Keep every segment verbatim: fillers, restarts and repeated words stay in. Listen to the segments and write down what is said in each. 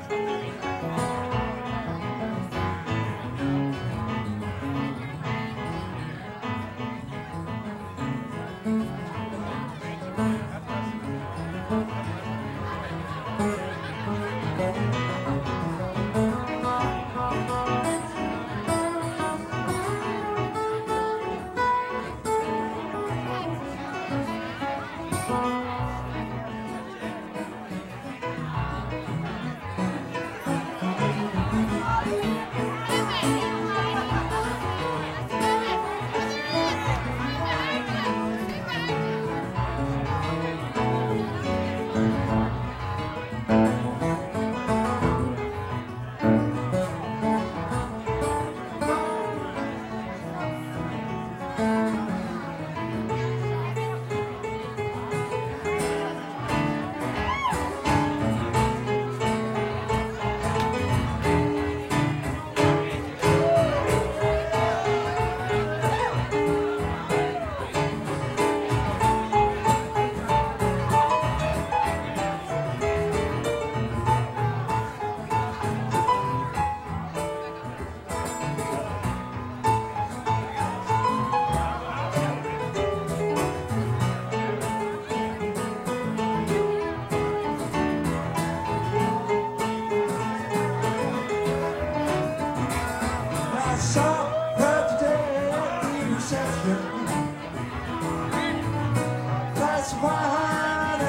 That's why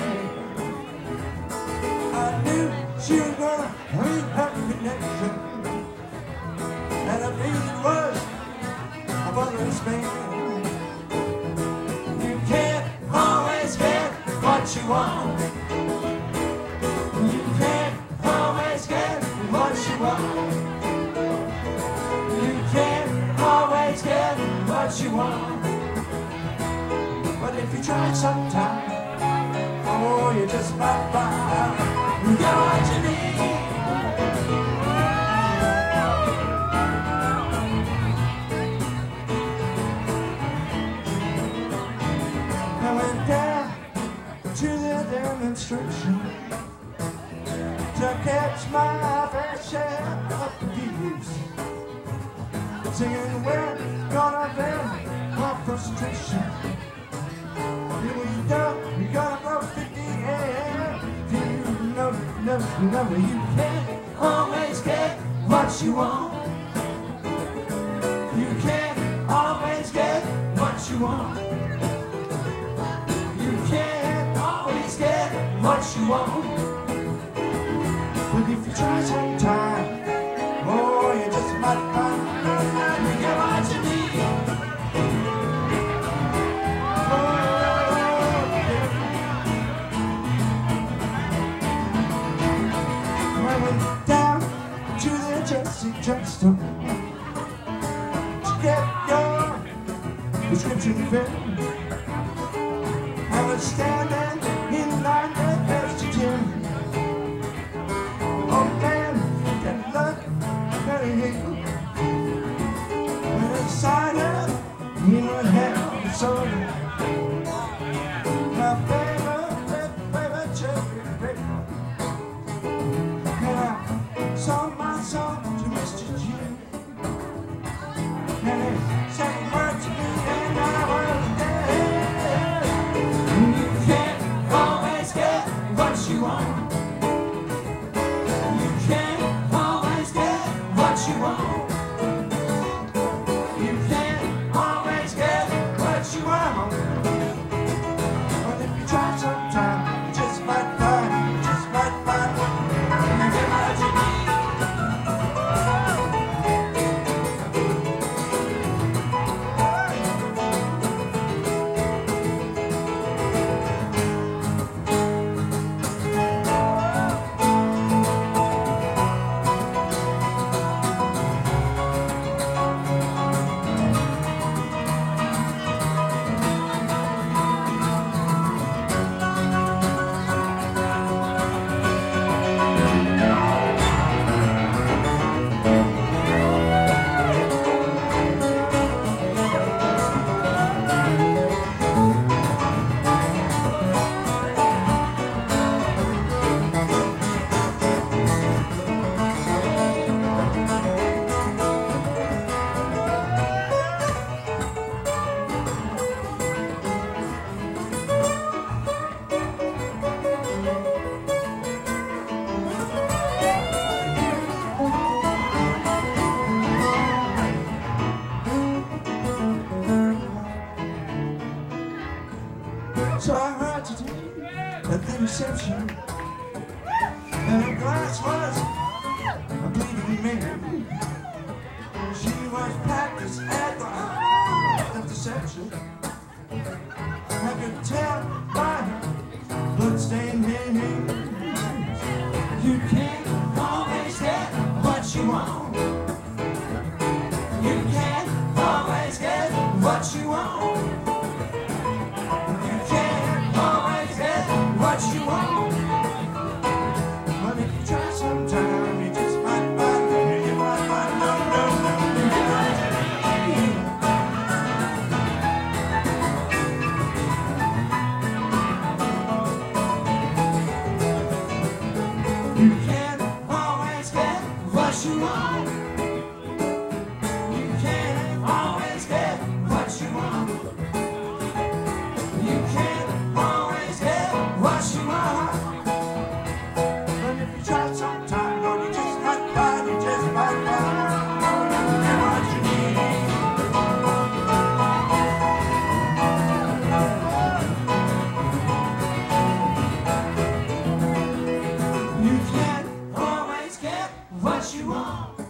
I knew she was gonna leave her connection, and I knew it was a mother's man. You can't always get what you want. You can't always get what you want. You can't always get what you want. But if you try sometime, oh, you just might find out you got what you need. I went down to the demonstration to catch my fair share of the views, singing, we're gonna vent my frustration. You gotta go fifty, yeah. You know, know, know, you can't always get what you want. You can't always get what you want. You can't always get what you want. But if you try sometime, oh, you just might find you get what you need. Drugstore to get your prescription filled. I was standing in line at past the gym. Oh man, that look very hill. When I signed up, you know hell the soda. My favorite, favorite cherry paper. And I saw my song to Mister G. And he said a word to me and I was dead. You can't deception. And her glass was a bleeding man. She was practiced at the art of deception. I could tell by her bloodstained hands. You can't always get what you want. You can't always get what you want. You can't always get what you want. But if you try sometime, you just might find it. You might find no, no, no, you get what you need. You can't always get what you want. You can't always get what you want. You can't always get what you want. But if you try sometime, Lord, you just might find, you just might find, Lord, you get what you need. You can't always get what you want.